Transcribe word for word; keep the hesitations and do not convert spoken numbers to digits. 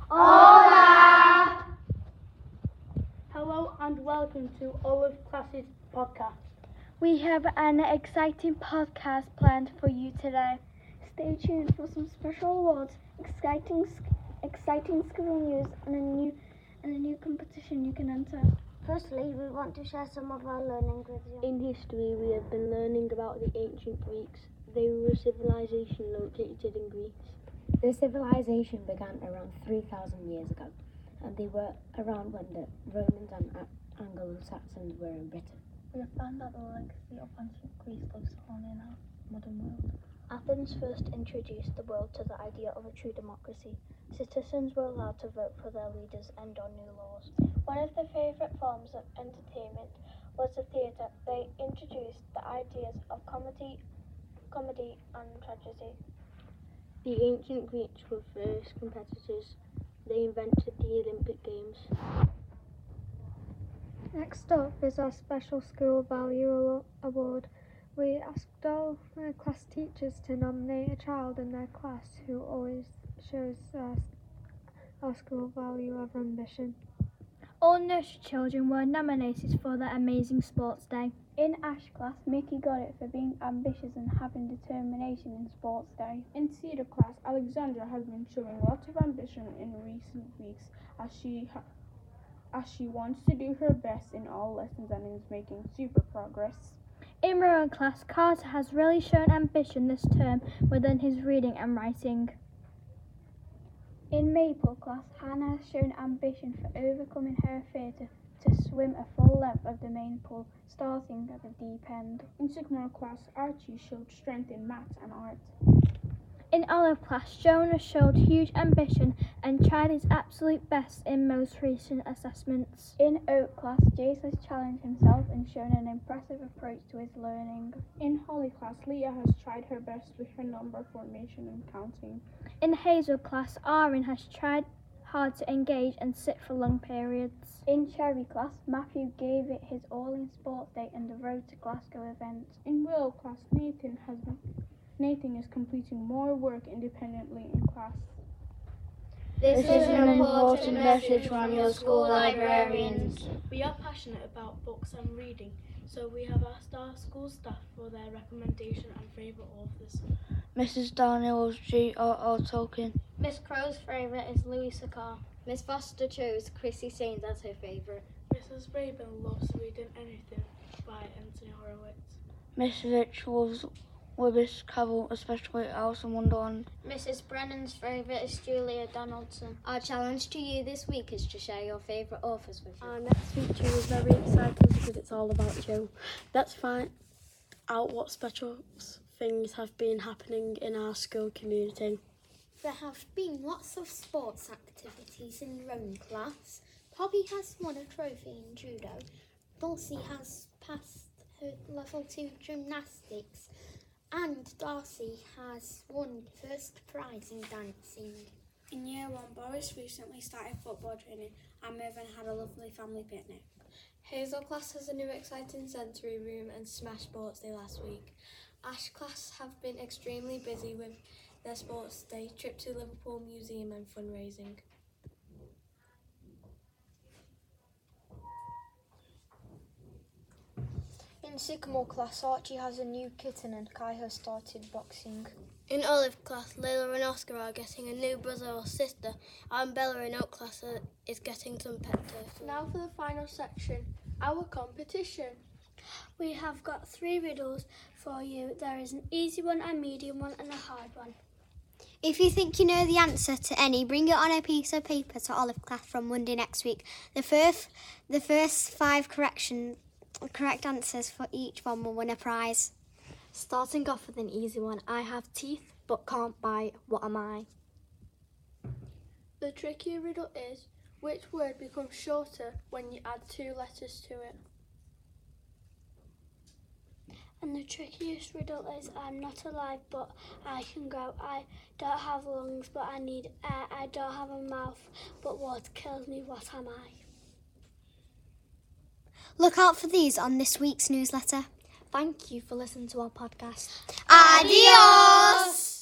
Hola! Hello and welcome to Olive Class's podcast. We have an exciting podcast planned for you today. Stay tuned for some special awards, exciting, exciting school news, and a new, and a new competition you can enter. Firstly, we want to share some of our learning with you. In history, we have been learning about the ancient Greeks. They were a civilization located in Greece. The civilization began around three thousand years ago, and they were around when the Romans and Anglo-Saxons were in Britain. We have found that the legacy of ancient Greece lives on in our modern world. Athens first introduced the world to the idea of a true democracy. Citizens were allowed to vote for their leaders and on new laws. One of their favourite forms of entertainment was the theatre. They introduced the ideas of comedy, comedy and tragedy. The ancient Greeks were first competitors. They invented the Olympic Games. Next up is our special School Value Award. We asked all uh, class teachers to nominate a child in their class who always shows uh, our school value of ambition. All nursery children were nominated for their amazing sports day. In Ash class, Mickey got it for being ambitious and having determination in sports day. In Cedar class, Alexandra has been showing lots of ambition in recent weeks as she ha- as she wants to do her best in all lessons and is making super progress. In Maroon class, Carter has really shown ambition this term within his reading and writing. In Maple class, Hannah has shown ambition for overcoming her fear to, to swim a full length of the main pool, starting at the deep end. In Sycamore class, Archie showed strength in maths and art. In Olive class, Jonah showed huge ambition and tried his absolute best in most recent assessments. In Oak class, Jace has challenged himself and shown an impressive approach to his learning. In Holly class, Leah has tried her best with her number formation and counting. In Hazel class, Aaron has tried hard to engage and sit for long periods. In Cherry class, Matthew gave it his all in sports day and the Road to Glasgow event. In Willow class, Nathan has been Nathan is completing more work independently in class. This is an important message from your school librarians. We are passionate about books and reading, so we have asked our school staff for their recommendation and favourite authors. Missus Daniels G R R Tolkien. Miss Crow's favourite is Louisa Carr. Miss Foster chose Chrissy Sains as her favourite. Missus Braben loves reading anything by Anthony Horowitz. Miss Rich loves Lewis Carroll, especially Alice in Wonderland. Missus Brennan's favourite is Julia Donaldson. Our challenge to you this week is to share your favourite authors with you. Our next feature is very exciting because it's all about Joe. Let's find out what special things have been happening in our school community. There have been lots of sports activities in rowing class. Poppy has won a trophy in judo. Dulcie has passed her level two gymnastics. And Darcy has won first prize in dancing. In year one, Boris recently started football training and Mervyn had a lovely family picnic. Hazel class has a new exciting sensory room and Smash Sports Day last week. Ash class have been extremely busy with their sports day, trip to Liverpool Museum and fundraising. In Sycamore class, Archie has a new kitten and Kai has started boxing. In Olive class, Layla and Oscar are getting a new brother or sister, and Bella in Oak class is getting some pet turtles. Now for the final section, our competition. We have got three riddles for you. There is an easy one, a medium one and a hard one. If you think you know the answer to any, bring it on a piece of paper to Olive class from Monday next week. The first, the first five corrections Correct answers for each one will win a prize. Starting off with an easy one. I have teeth but can't bite. What am I? The tricky riddle is, which word becomes shorter when you add two letters to it? And the trickiest riddle is, I'm not alive but I can go. I don't have lungs but I need air. I don't have a mouth but what kills me? What am I? Look out for these on this week's newsletter. Thank you for listening to our podcast. Adios!